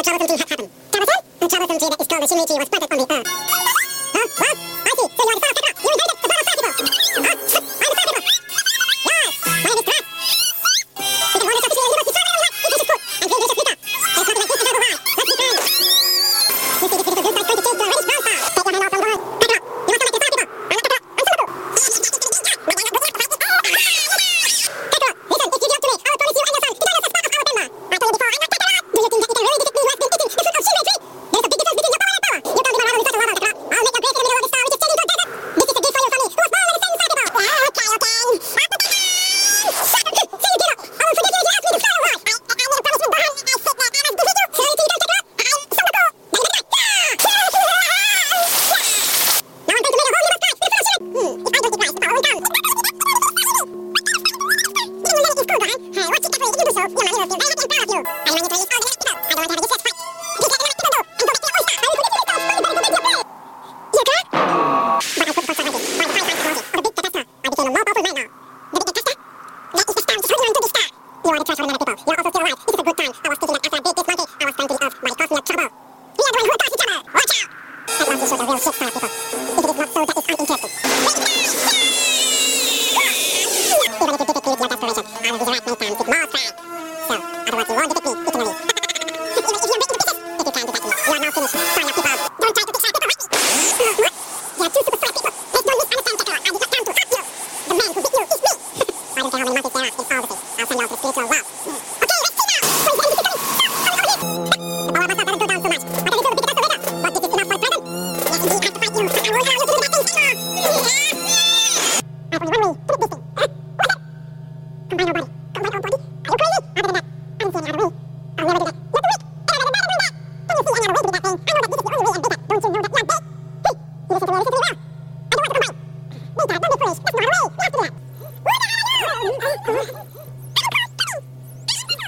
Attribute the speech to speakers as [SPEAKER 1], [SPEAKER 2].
[SPEAKER 1] a troublesome thing has happened. Troublesome? A troublesome tree that is called the Shimei tree was planted on the earth. Huh? What? I see. So you are the son of Kekra. You inherited the blood of Star people. Huh? I'm the Star people. Yes. My name is Krat. We can hold this officially in liberty so very much. Eat this food. And drink this Vita. And copy like this to go wild. Let's be friends. You see this beautiful good size going to change to a reddish brown star. Take your hand off from the wood. Kekra. You must not like the Star people. I'm not Kekra. I'm Sulaku. Kekra, listen. If you give up to me, I will promise you and your son to join us as part of our Tenma. I told you before, I'm not Kekra. Do you think that it can really defeat me who has been eating the fruit of Shimei tree? There is a big difference between your power and power. You can't be my rival in such a war, Kekra. I'll make a break in the middle of the star which is changing to a desert. This is a gift for your family who was born with the same Star people. Okay. So you give up. I will forgive you if you ask me to fly away. I made a promise with Bahan. I said that I must defeat you. So you think Kekra? I'm Sulaku. Now you better die. Now I'm going to make a whole new sky with full of Shimei. If I don't get wise, the power will come. Even when it is cool, Bahan. Hey, watch it carefully. If you do so, your money will feel very happy and proud of you. I want you to release all the next people. I don't want to have a useless fight. Please let the next people go and go back to your oyster. I will forgive you myself. Only better go back to your prey. You okay? But I put the first hunting. By the high technology of a big catastrophe, I became a more powerful man now. The big catastrophe? That is the star which is holding on to the star. You are the transforming people. You are also still alive. It is a good time. I was thinking that after I beat this monkey, I was trying to the earth by causing a trouble. We are the ones who cause the trouble. Watch out! That monkey shows a real shit, star people. If it is not so, that is uninteresting. Even if you defeat me with your desperation, I will resurrect my plans with more pride. So, otherwise you won't defeat me eternally. Even if you break into pieces, if you try and do that to me, you are now finished. Sorry, people. Don't try to fix our people, right? What? You are two super smart people. Please don't misunderstand, Kekra. I did not come to hurt you. The man who beat you is me. I don't care how many monkeys there are in all the things. I'll send you all to the spiritual world. Okay, let's see now. Where is the end of this coming? Over here. The power of my star doesn't go down so much. I can refill the big castle later. But this is enough for present. Yes, indeed, I have to fight you. But I won't allow you to do that thing anymore. I have only one way to beat this thing. What is it? Combine our body. Combine our body? Are you crazy? Other than that, I don't see any other way. I'll never do that. You're too weak. And I never bother doing that. Can you see any other way to do that thing? I know that this is the only way, and Beta, don't you know that you are dead? Hey, you listen to me well. I don't want to combine. Beta, don't be foolish. That's not a way. We have to do that.